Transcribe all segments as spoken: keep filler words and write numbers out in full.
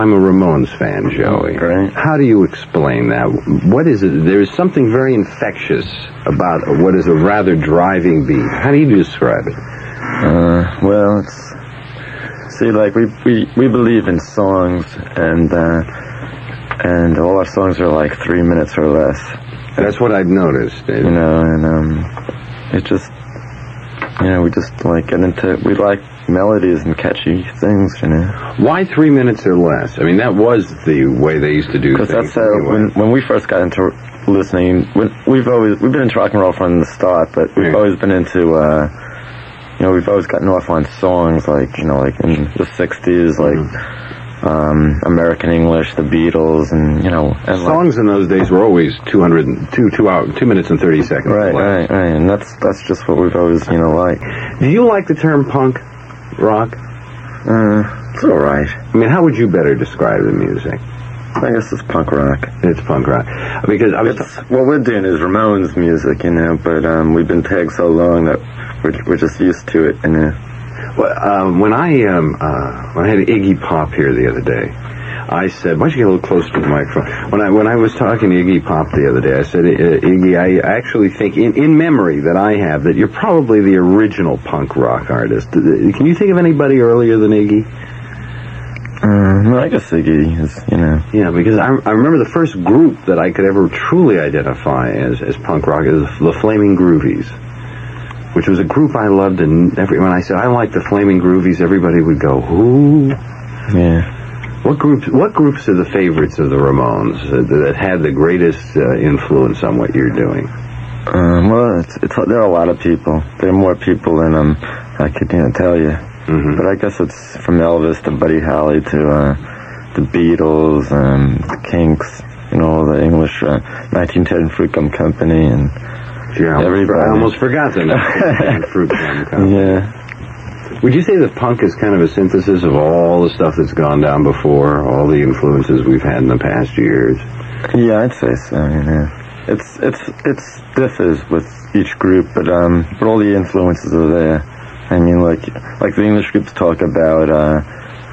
I'm a Ramones fan, Joey. Great. How do you explain that? What is it? There is something very infectious about what is a rather driving beat. How do you describe it? Uh, well, it's... See, like, we, we, we believe in songs, and, uh, and all our songs are like three minutes or less. That's what I've noticed. It, you know, and, um, it just, you know, we just, like, get into, we like melodies and catchy things, you know. Why three minutes or less? I mean, that was the way they used to do things. Because that's how, anyway. when, when we first got into listening, when, we've always, we've been into rock and roll from the start, but we've yeah. always been into, uh, you know, we've always gotten off on songs like, you know, like in the sixties, like, mm-hmm. um, American English, the Beatles, and, you know. And songs like, in those days were always two hundred, two, two, hour, two minutes and thirty seconds. Right, right, right, and that's, that's just what we've always, you know, liked. Do you like the term punk rock? Uh, it's alright. I mean, how would you better describe the music? I guess it's punk rock. It's punk rock. Because I was it's, what we're doing is Ramones music, you know, but um, we've been tagged so long that we're, we're just used to it, you know. Well, uh, when I um, uh, when I had Iggy Pop here the other day, I said, why don't you get a little closer to the microphone? When I when I was talking to Iggy Pop the other day, I said, Iggy, I actually think, in, in memory that I have, that you're probably the original punk rock artist. Can you think of anybody earlier than Iggy? Uh, no, I guess Iggy is, you know. Yeah, because I, I remember the first group that I could ever truly identify as, as punk rock is the Flaming Groovies, which was a group I loved, and every, when I said I like the Flaming Groovies, everybody would go, who? Yeah. What groups, what groups are the favorites of the Ramones uh, that had the greatest uh, influence on what you're doing? Um, well, it's, it's, there are a lot of people. There are more people than um, I could, you know, tell you. Mm-hmm. But I guess it's from Elvis to Buddy Holly to uh, the Beatles, um, the Kinks, you know, the English uh, nineteen ten Fruit Gum Company, and yeah, everybody. I almost forgot the nineteen ten Fruit Gum Company. Yeah. Would you say that punk is kind of a synthesis of all the stuff that's gone down before, all the influences we've had in the past years? Yeah, I'd say so. Yeah. It's it's it's differs with each group, but um, but all the influences are there. I mean, like, like the English groups talk about, uh,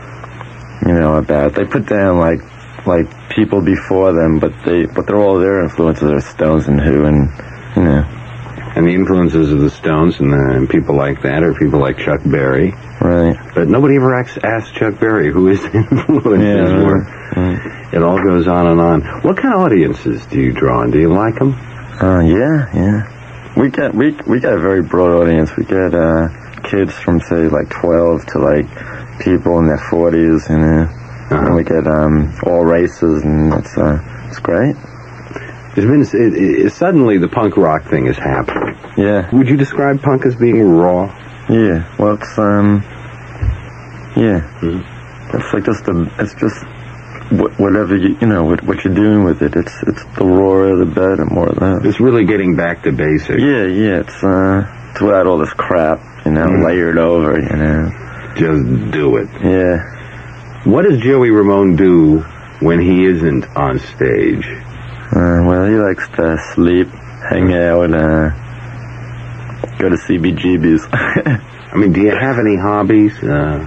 you know, about, they put down, like, like people before them, but they, but they're all their influences are Stones and Who, and, you know. And the influences of the Stones and, the, and people like that are people like Chuck Berry. Right. But nobody ever asked, asked Chuck Berry who his influences yeah, were. Right. It all goes on and on. What kind of audiences do you draw on? Do you like them? Uh, yeah, yeah. We get, we, we get a very broad audience. We get, uh, kids from, say, like twelve to, like, people in their forties, you know. Uh-huh. And we get um, all races, and it's, uh, it's great. There's been, it, it, suddenly the punk rock thing is happening. Yeah. Would you describe punk as being raw? Yeah, well, it's, um, yeah. Mm-hmm. It's like just, a, it's just wh- whatever, you, you know, what, what you're doing with it. It's, it's the rawer the better, more of that. It's really getting back to basics. Yeah, yeah, it's, uh, it's without all this crap. You know, mm. layered over, you know. Just do it. Yeah. What does Joey Ramone do when he isn't on stage? Uh, well, he likes to sleep, hang out, uh, go to C B G B's. I mean, do you have any hobbies? Uh,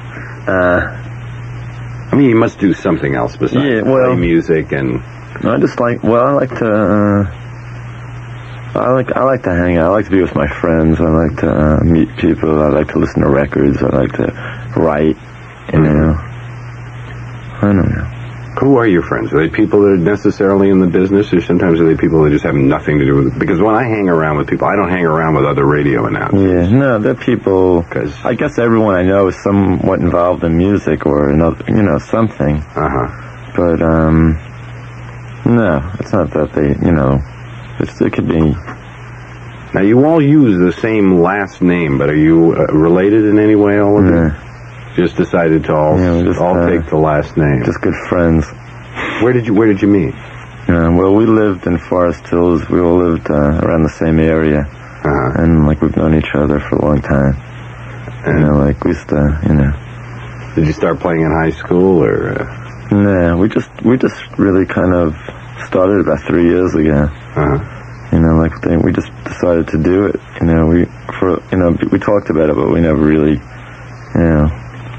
uh, I mean, you must do something else besides yeah, well, play music and... No, I just like, well, I like to, uh, I like I like to hang out. I like to be with my friends. I like to uh, meet people. I like to listen to records. I like to write, you know. I don't know. Who are your friends? Are they people that are necessarily in the business, or sometimes are they people that just have nothing to do with it? Because when I hang around with people, I don't hang around with other radio announcers. Yeah, no, they're people, because I guess everyone I know is somewhat involved in music or, another, you know, something. Uh-huh. But, um, no, it's not that they, you know... It's, it could be. Now, you all use the same last name, but are you uh, related in any way, all of you? Yeah. Just decided to all yeah, just, all uh, take the last name. Just good friends. Where did you Where did you meet? Uh, well, we lived in Forest Hills. We all lived uh, around the same area, uh-huh. and like we've known each other for a long time. And, you know, like we used to, you know. Did you start playing in high school, or? Uh... No, we just we just really kind of started about three years ago. Uh-huh. You know, like they, we just decided to do it. You know, we for you know we talked about it, but we never really, you know,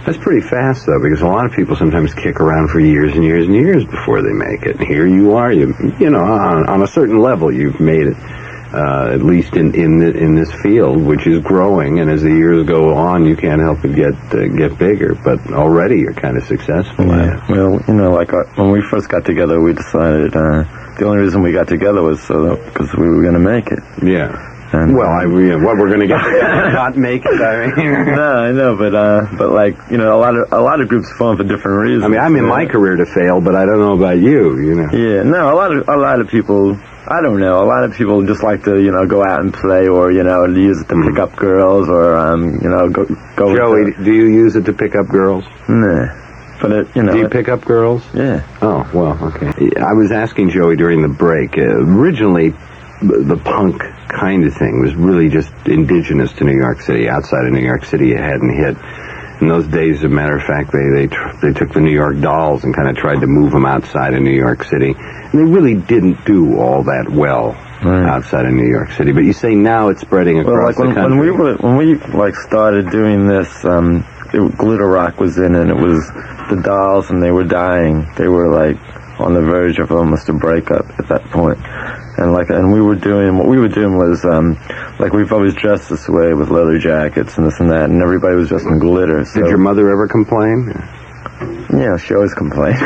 That's pretty fast, though, because a lot of people sometimes kick around for years and years and years before they make it. And here you are, you you know, on, on a certain level, you've made it. Uh, at least in in, the, in this field, which is growing, and as the years go on, you can't help but get uh, get bigger. But already you're kind of successful. Yeah. At it. Well, you know, like uh, when we first got together, we decided uh, the only reason we got together was so because we were going to make it. Yeah. And, well, I, we, what we're going to get not make it. I mean, no, I know, but uh, but like you know, a lot of a lot of groups form for different reasons. I mean, I'm in my career to fail, but I don't know about you. You know. Yeah. No, a lot of a lot of people. I don't know. A lot of people just like to, you know, go out and play, or you know, use it to pick up girls, or um, you know, go go. Joey, do you use it to pick up girls? Nah, but it, you know. Do you pick up girls? Yeah. Oh well, okay. I was asking Joey during the break. Uh, originally, the, the punk kind of thing was really just indigenous to New York City. Outside of New York City, it hadn't hit. In those days, as a matter of fact, they they tr- they took the New York Dolls and kind of tried to move them outside of New York City. And they really didn't do all that well right. outside of New York City. But you say now it's spreading across well, like the when, country. When we were when we like started doing this, um, it, Glitter Rock was in, and it was the Dolls, and they were dying. They were like on the verge of almost a breakup at that point. And like, and we were doing, what we were doing was, um, like we've always dressed this way with leather jackets and this and that, and everybody was dressed in glitter. So. Did your mother ever complain? Yeah, she always complained.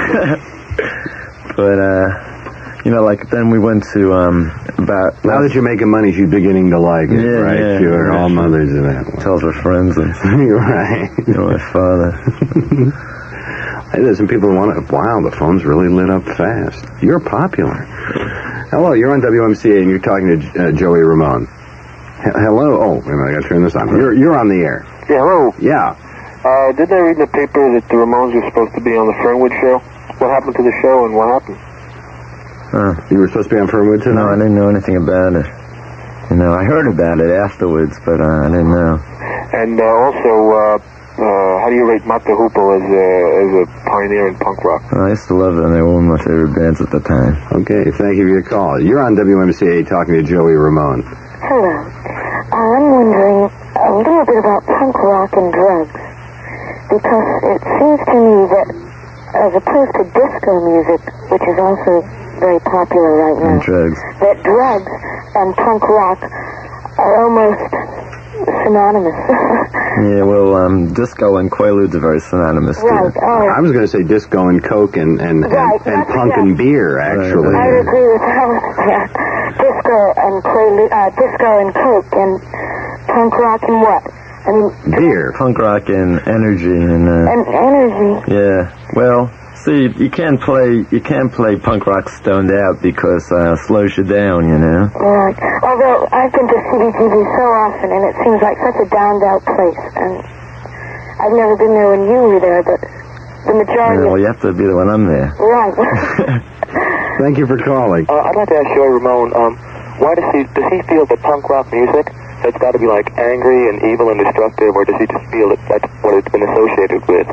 But, uh, you know, like then we went to, um, about... Now that you're making money, she's beginning to like it, yeah, right? Yeah, sure, yeah, all she mothers are that way. Tells her friends and... You're right. You know, my father. Hey, there's some people who want to... Wow, the phone's really lit up fast. You're popular. Hello, you're on W M C A and you're talking to uh, Joey Ramone. H- hello? Oh, wait a minute, I gotta turn this on. You're you're on the air. Yeah, hello. Yeah. Uh, didn't I read in the paper that the Ramones were supposed to be on the Fernwood show? What happened to the show and what happened? Huh. You were supposed to be on Fernwood tonight? No, I didn't know anything about it. You know, I heard about it afterwards, but uh, I didn't know. And uh, also, uh, uh, how do you rate Mott the Hoople as a, as a pioneer in punk rock? I used to love it, and they were one of my favorite bands at the time. Okay, thank you for your call. You're on W M C A talking to Joey Ramone. Hello. I'm wondering a little bit about punk rock and drugs, because it seems to me that as opposed to disco music, which is also very popular right now, And drugs. that drugs and punk rock are almost synonymous. Yeah, well, um, disco and Quaaludes are very synonymous, too. Right, oh. I was going to say disco and coke and, and, Right, and, and that's punk right. and beer, actually. I would agree with that. Yeah. Disco and Quaalude, uh, disco and coke and punk rock and what? I mean, Beer. Punk rock and energy and, uh... and energy. Yeah, well, see, you can't play, you can't play punk rock stoned out because, uh, it slows you down, you know? Right. Although I've been to C B G B so often, and it seems like such a downed-out place, and I've never been there when you were there, but the majority... Yeah, well, you have to be there when I'm there. Right. Thank you for calling. Uh, I'd like to ask Joey Ramone, um, why does he, does he feel that punk rock music, that's got to be like angry and evil and destructive, or does he just feel that that's what it's been associated with?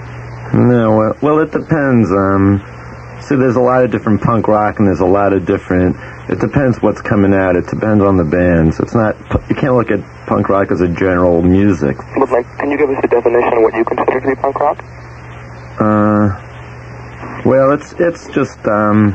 No, well, well, it depends. Um, see, there's a lot of different punk rock, and there's a lot of different. It depends what's coming out. It depends on the bands. It's not. You can't look at punk rock as a general music. But like, can you give us a definition of what you consider to be punk rock? Uh, well, it's it's just um,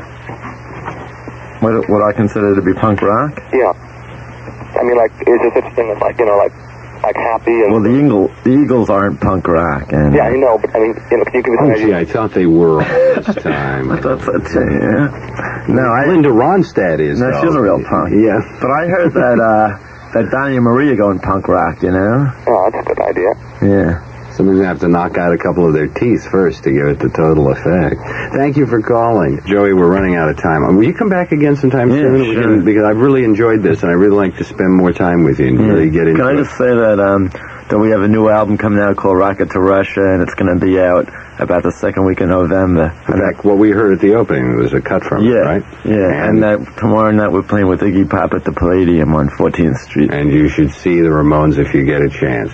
what what I consider to be punk rock. Yeah. I mean, like, is there such a thing as like, you know, like, like happy and... Well, the Eagle, the Eagles aren't punk rock, and Yeah, I know, but I mean, you know, can you give us Oh, an gee, idea? I thought they were all this time. I thought so too. Yeah. No, I. Linda Ronstadt is, No, though. she's a real punk. Yeah. But I heard that uh, that Donnie and Maria going punk rock. You know? Oh, that's a good idea. Yeah. Somebody's going to have to knock out a couple of their teeth first to give it the total effect. Thank you for calling. Joey, we're running out of time. Will you come back again sometime Yeah, soon? We sure. can- because I've really enjoyed this, and I really like to spend more time with you and really get into Can I it. just say that um, that we have a new album coming out called Rocket to Russia, and it's going to be out about the second week of November. In fact, what we heard at the opening was a cut from Yeah, it, right? yeah, and, And- that tomorrow night we're playing with Iggy Pop at the Palladium on fourteenth Street. And you should see the Ramones if you get a chance.